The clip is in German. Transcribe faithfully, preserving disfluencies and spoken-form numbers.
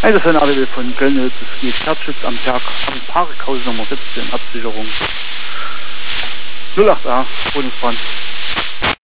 Also für den A D W von Göllnitz, es geht Herzschutz am Berg, am Parkhaus Nummer siebzehn, Absicherung. null acht A, Bundesbahn.